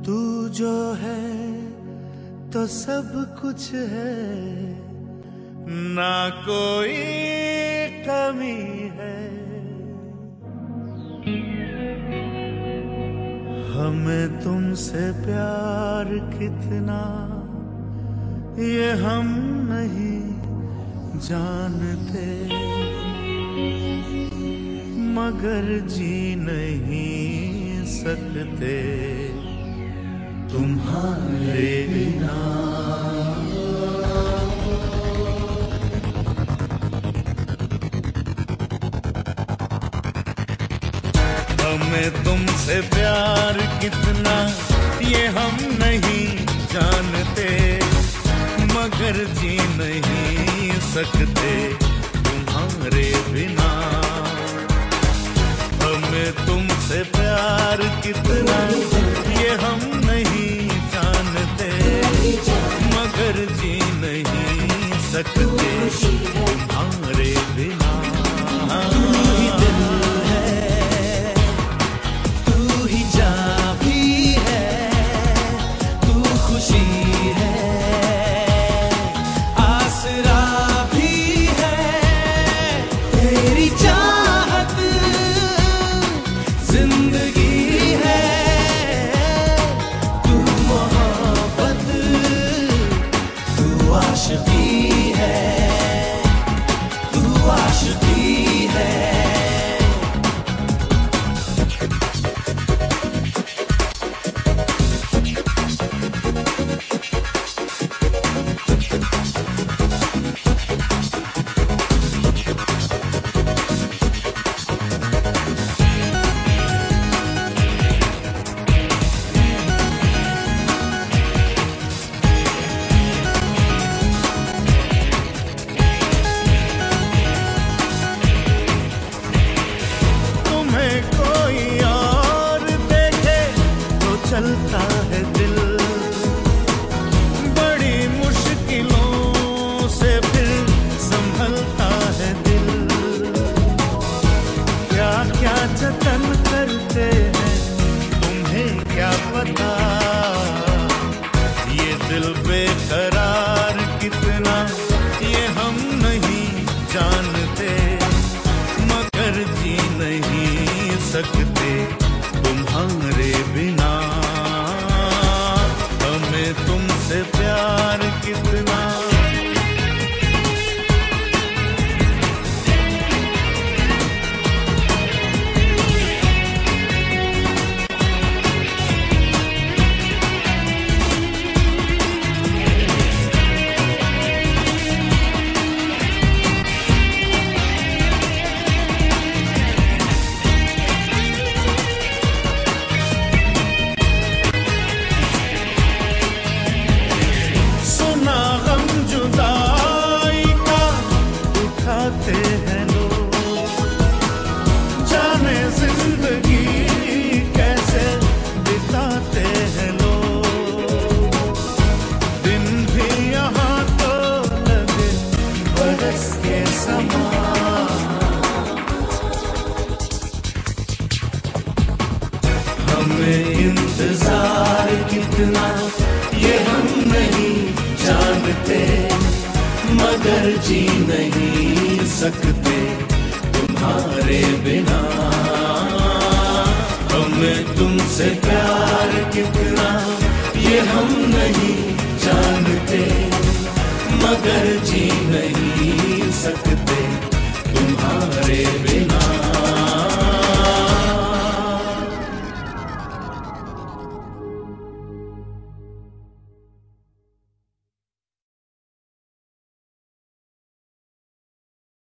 तू जो है तो सब कुछ है, ना कोई कमी है। हमें तुमसे प्यार कितना ये हम नहीं जानते, मगर जी नहीं सकते तुम्हारे बिना। हमें तुमसे प्यार कितना ये हम नहीं जानते, मगर जी नहीं सकते तुम्हारे बिना। हमें तुमसे प्यार कितना ये हम नहीं जानते, मगर जी नहीं सकते तुम्हारे बिना। चलता है दिल बड़ी मुश्किलों से फिर संभलता है दिल। क्या क्या जतन करते हैं तुम्हें क्या पता, ये दिल बेकरार कितना ये हम नहीं जानते, मगर जी नहीं सकते तुम्हारे बिना। तुमसे प्यार कितना हैं लोग, जाने जिंदगी कैसे बिताते हैं लोग। दिन भी यहाँ तो लगे बरस के समान, हमें इंतजार कितना ये हम नहीं जानते, मगर जी नहीं सकते तुम्हारे बिना। हमें तुमसे प्यार कितना ये हम नहीं जानते, मगर जी नहीं